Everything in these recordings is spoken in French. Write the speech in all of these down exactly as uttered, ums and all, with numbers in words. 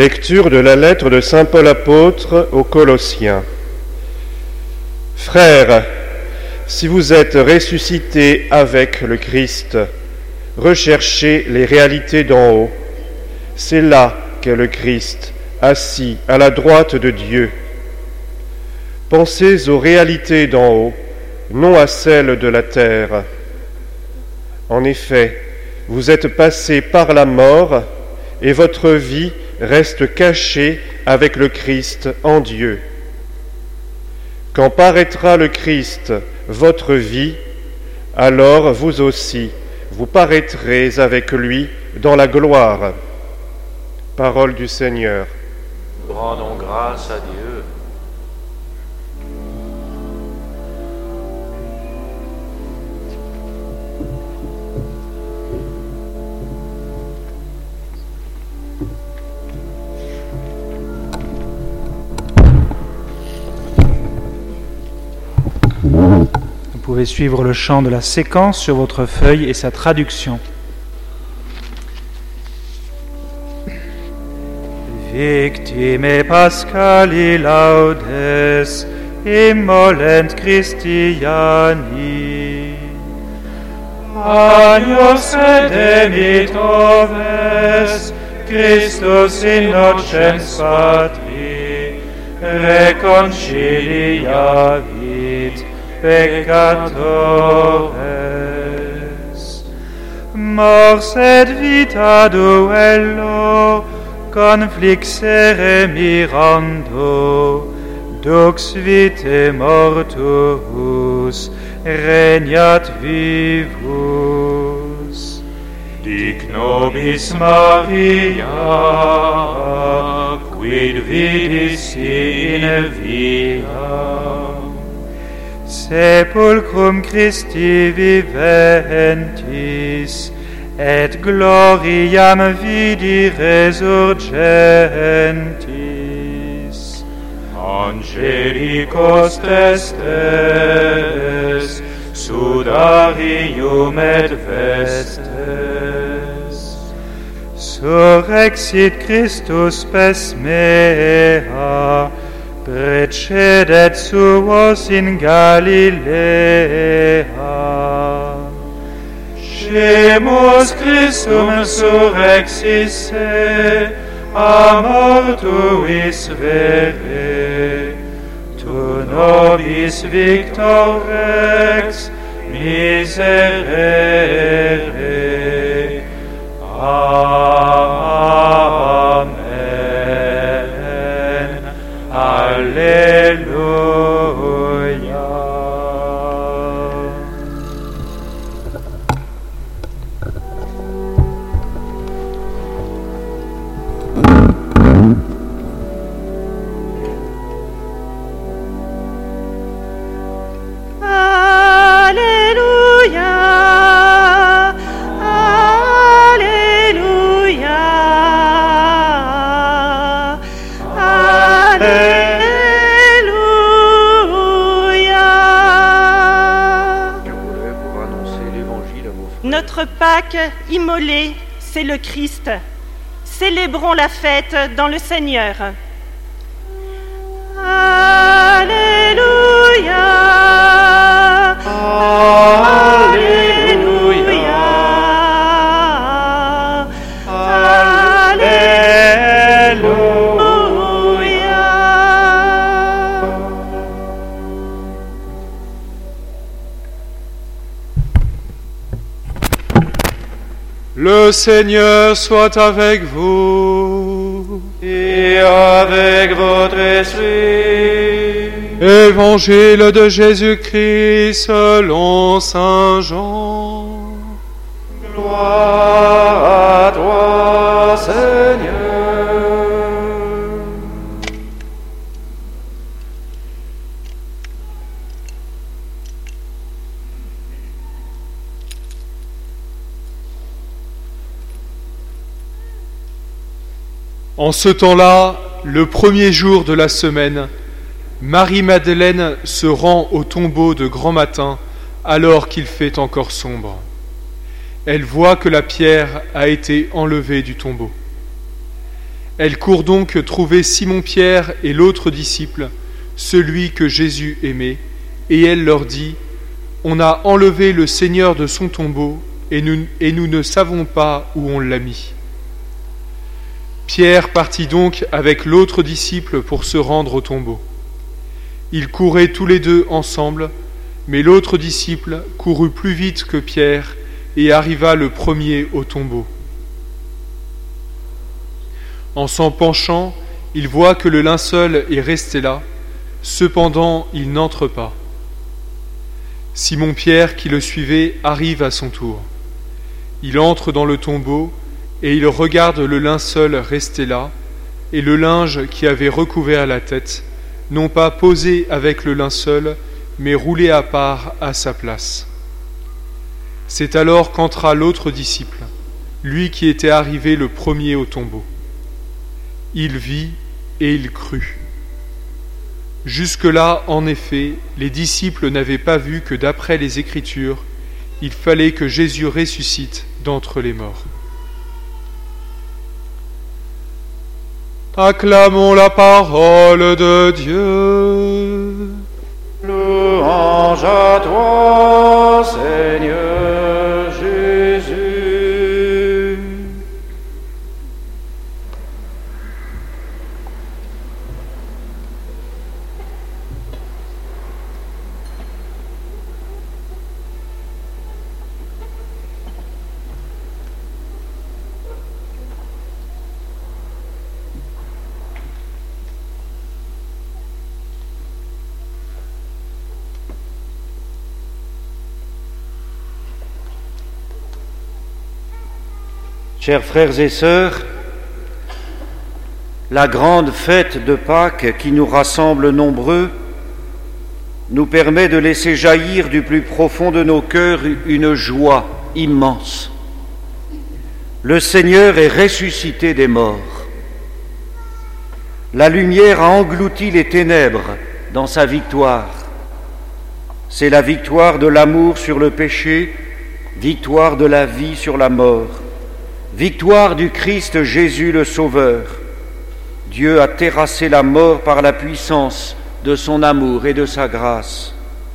Lecture de la lettre de saint Paul apôtre aux Colossiens. Frères, si vous êtes ressuscités avec le Christ, recherchez les réalités d'en haut. C'est là qu'est le Christ, assis à la droite de Dieu. Pensez aux réalités d'en haut, non à celles de la terre. En effet, vous êtes passés par la mort et votre vie reste cachée avec le Christ en Dieu. Quand paraîtra le Christ, votre vie, alors vous aussi, vous paraîtrez avec lui dans la gloire. Parole du Seigneur. Rendons grâce à Dieu. Vous pouvez suivre le chant de la séquence sur votre feuille et sa traduction. Victime Paschali laudes, immolent Christiani. Agnus redemit oves, Christus innocens patri, reconciliavit peccatores. Mors et vita duello, conflixere mirando, dux vitae mortuus regnat vivus. Dic nobis Maria, quid vidis in via, sepulcrum Christi viventis, et gloriam vidi resurgentis. Angelicos testes, sudarium et vestes, surrexit Christus pes mea, precedet suos in Galilea. Scemus Christum surrexisse, a mortuis vere, tu nobis victor rex miserere. Amen. Alleluia. Notre Pâque immolée, c'est le Christ. Célébrons la fête dans le Seigneur. Alléluia. Alléluia. Alléluia. Le Seigneur soit avec vous. Et avec votre esprit. Évangile de Jésus-Christ selon saint Jean. Gloire à toi, Seigneur. En ce temps-là, le premier jour de la semaine, Marie-Madeleine se rend au tombeau de grand matin alors qu'il fait encore sombre. Elle voit que la pierre a été enlevée du tombeau. Elles courent donc trouver Simon-Pierre et l'autre disciple, celui que Jésus aimait, et elle leur dit, « On a enlevé le Seigneur de son tombeau, et nous, et nous ne savons pas où on l'a mis. » Pierre partit donc avec l'autre disciple pour se rendre au tombeau. Ils couraient tous les deux ensemble, mais l'autre disciple courut plus vite que Pierre et arriva le premier au tombeau. En s'en penchant, il voit que le linceul est resté là, cependant il n'entre pas. Simon-Pierre, qui le suivait, arrive à son tour. Il entre dans le tombeau et il regarde le linceul resté là et le linge qui avait recouvert la tête, non pas posé avec le linceul, mais roulé à part à sa place. C'est alors qu'entra l'autre disciple, lui qui était arrivé le premier au tombeau. Il vit et il crut. Jusque-là, en effet, les disciples n'avaient pas vu que d'après les Écritures, il fallait que Jésus ressuscite d'entre les morts. Acclamons la parole de Dieu. Louange à toi, Seigneur Jésus. Chers frères et sœurs, la grande fête de Pâques qui nous rassemble nombreux nous permet de laisser jaillir du plus profond de nos cœurs une joie immense. Le Seigneur est ressuscité des morts. La lumière a englouti les ténèbres dans sa victoire. C'est la victoire de l'amour sur le péché, victoire de la vie sur la mort. Victoire du Christ Jésus le Sauveur. Dieu a terrassé la mort par la puissance de son amour et de sa grâce.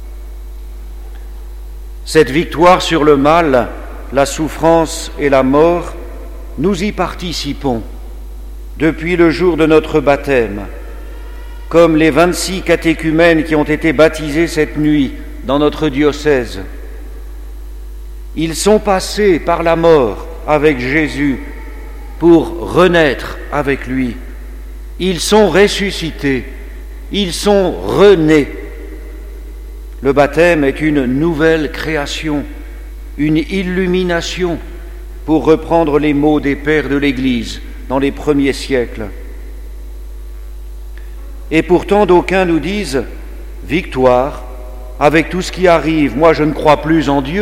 Cette victoire sur le mal, la souffrance et la mort, nous y participons depuis le jour de notre baptême, comme les vingt-six catéchumènes qui ont été baptisés cette nuit dans notre diocèse. Ils sont passés par la mort avec Jésus pour renaître avec lui. Ils sont ressuscités, ils sont renés. Le baptême est une nouvelle création, une illumination, pour reprendre les mots des pères de l'Église dans les premiers siècles. Et pourtant d'aucuns nous disent « Victoire, avec tout ce qui arrive, moi je ne crois plus en Dieu ».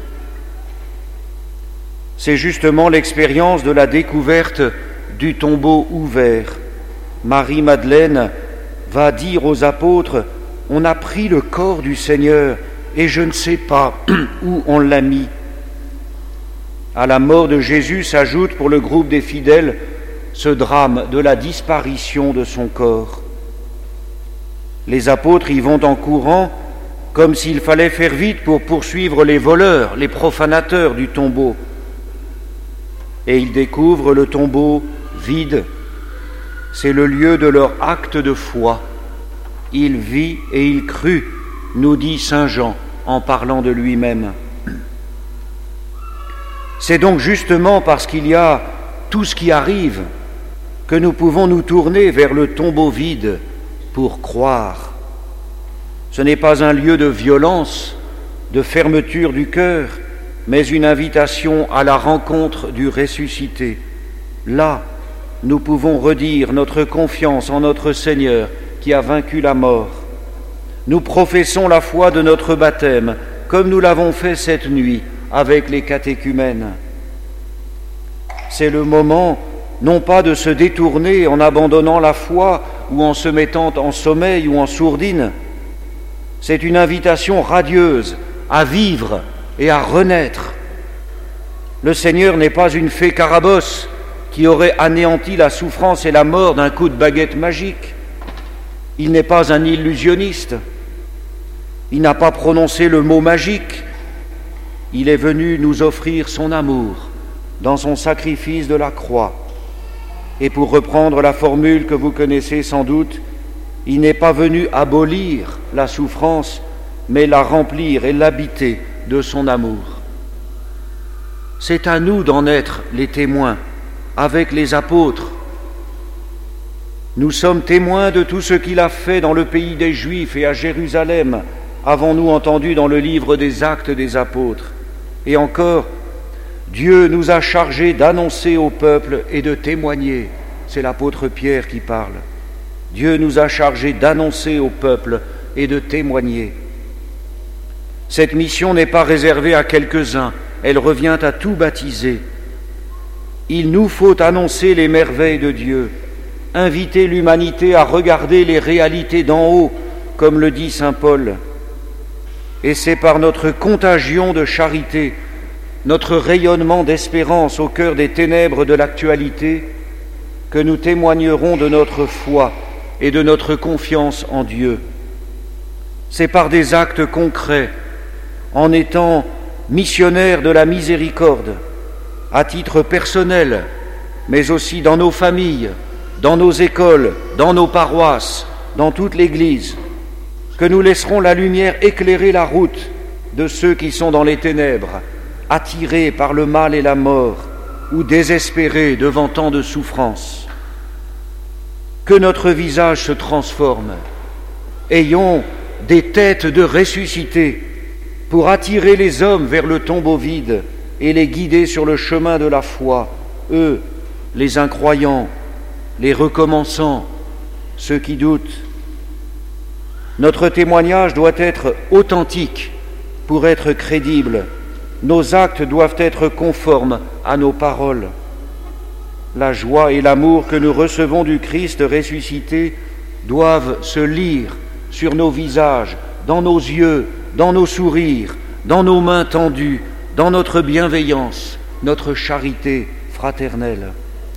C'est justement l'expérience de la découverte du tombeau ouvert. Marie-Madeleine va dire aux apôtres « On a pris le corps du Seigneur et je ne sais pas où on l'a mis ». À la mort de Jésus s'ajoute pour le groupe des fidèles ce drame de la disparition de son corps. Les apôtres y vont en courant comme s'il fallait faire vite pour poursuivre les voleurs, les profanateurs du tombeau. Et ils découvrent le tombeau vide. C'est le lieu de leur acte de foi. Il vit et il crut, nous dit saint Jean en parlant de lui-même. C'est donc justement parce qu'il y a tout ce qui arrive que nous pouvons nous tourner vers le tombeau vide pour croire. Ce n'est pas un lieu de violence, de fermeture du cœur, mais une invitation à la rencontre du ressuscité. Là, nous pouvons redire notre confiance en notre Seigneur qui a vaincu la mort. Nous professons la foi de notre baptême, comme nous l'avons fait cette nuit avec les catéchumènes. C'est le moment, non pas de se détourner en abandonnant la foi ou en se mettant en sommeil ou en sourdine. C'est une invitation radieuse à vivre et à renaître. Le Seigneur n'est pas une fée carabosse qui aurait anéanti la souffrance et la mort d'un coup de baguette magique. Il n'est pas un illusionniste. Il n'a pas prononcé le mot magique. Il est venu nous offrir son amour dans son sacrifice de la croix. Et pour reprendre la formule que vous connaissez sans doute, il n'est pas venu abolir la souffrance, mais la remplir et l'habiter de son amour. C'est à nous d'en être les témoins, avec les apôtres. Nous sommes témoins de tout ce qu'il a fait dans le pays des Juifs et à Jérusalem, avons-nous entendu dans le livre des Actes des Apôtres. Et encore, Dieu nous a chargés d'annoncer au peuple et de témoigner. C'est l'apôtre Pierre qui parle. Dieu nous a chargés d'annoncer au peuple et de témoigner. Cette mission n'est pas réservée à quelques-uns, elle revient à tout baptisé. Il nous faut annoncer les merveilles de Dieu, inviter l'humanité à regarder les réalités d'en haut, comme le dit saint Paul. Et c'est par notre contagion de charité, notre rayonnement d'espérance au cœur des ténèbres de l'actualité, que nous témoignerons de notre foi et de notre confiance en Dieu. C'est par des actes concrets, en étant missionnaires de la miséricorde, à titre personnel, mais aussi dans nos familles, dans nos écoles, dans nos paroisses, dans toute l'Église, que nous laisserons la lumière éclairer la route de ceux qui sont dans les ténèbres, attirés par le mal et la mort, ou désespérés devant tant de souffrances. Que notre visage se transforme. Ayons des têtes de ressuscités pour attirer les hommes vers le tombeau vide et les guider sur le chemin de la foi, eux, les incroyants, les recommençants, ceux qui doutent. Notre témoignage doit être authentique pour être crédible. Nos actes doivent être conformes à nos paroles. La joie et l'amour que nous recevons du Christ ressuscité doivent se lire sur nos visages, dans nos yeux, dans nos sourires, dans nos mains tendues, dans notre bienveillance, notre charité fraternelle.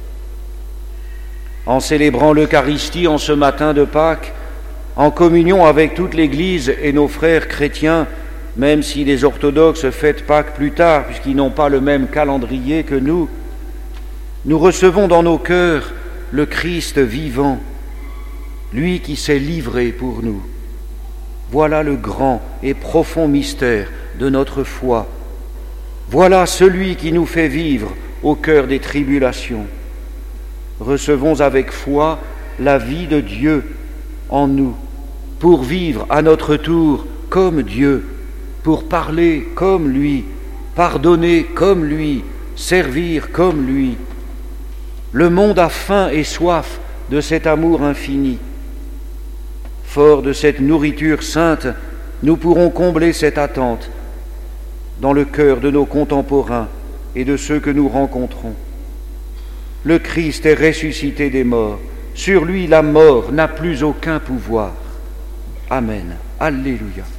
En célébrant l'Eucharistie en ce matin de Pâques, en communion avec toute l'Église et nos frères chrétiens, même si les orthodoxes fêtent Pâques plus tard, puisqu'ils n'ont pas le même calendrier que nous, nous recevons dans nos cœurs le Christ vivant, lui qui s'est livré pour nous. Voilà le grand et profond mystère de notre foi. Voilà celui qui nous fait vivre au cœur des tribulations. Recevons avec foi la vie de Dieu en nous, pour vivre à notre tour comme Dieu, pour parler comme lui, pardonner comme lui, servir comme lui. Le monde a faim et soif de cet amour infini. Fort de cette nourriture sainte, nous pourrons combler cette attente dans le cœur de nos contemporains et de ceux que nous rencontrons. Le Christ est ressuscité des morts. Sur lui, la mort n'a plus aucun pouvoir. Amen. Alléluia.